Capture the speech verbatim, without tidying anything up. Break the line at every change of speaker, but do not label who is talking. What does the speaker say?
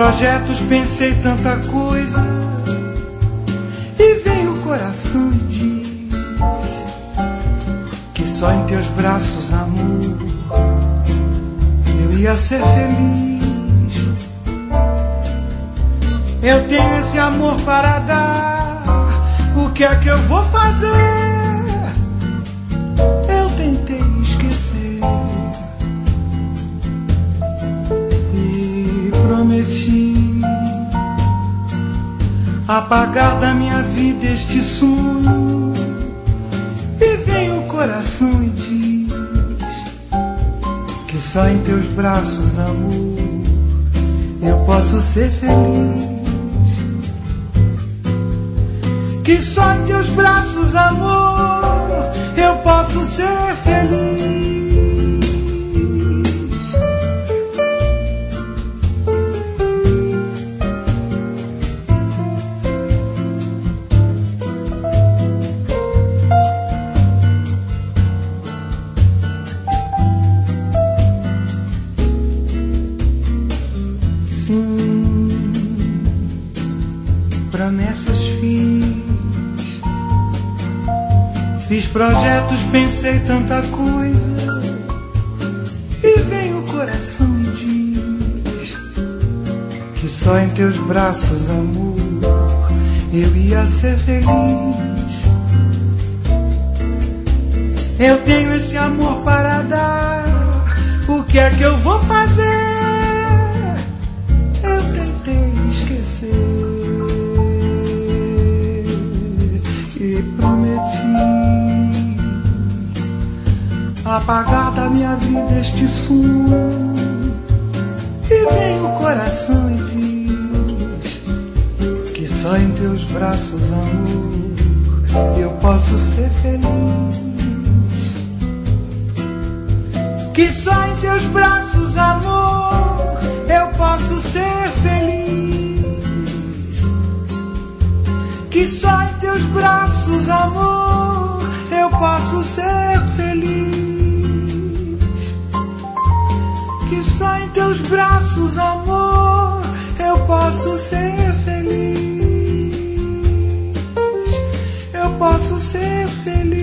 projetos, pensei tanta coisa, e vem o coração e diz que só em teus braços, amor, eu ia ser feliz. Eu tenho esse amor para dar, o que é que eu vou fazer? Eu tentei esquecer e prometi apagar da minha vida este sonho. E vem o coração e diz que só em teus braços, amor, eu posso ser feliz. Que só em teus braços, amor, eu posso ser feliz. Sim, promessas fiz. Fiz projetos, pensei tanta coisa, e vem o coração e diz que só em teus braços, amor, eu ia ser feliz. Eu tenho esse amor para dar, o que é que eu vou fazer? Eu tentei esquecer e prometi apagar da minha vida este sonho. E vem o coração e diz que só em teus braços, amor, eu posso ser feliz. Que só em teus braços, amor, eu posso ser feliz. Que só em teus braços, amor, eu posso ser feliz. Que só em teus braços, amor, eu posso ser feliz. Eu posso ser feliz.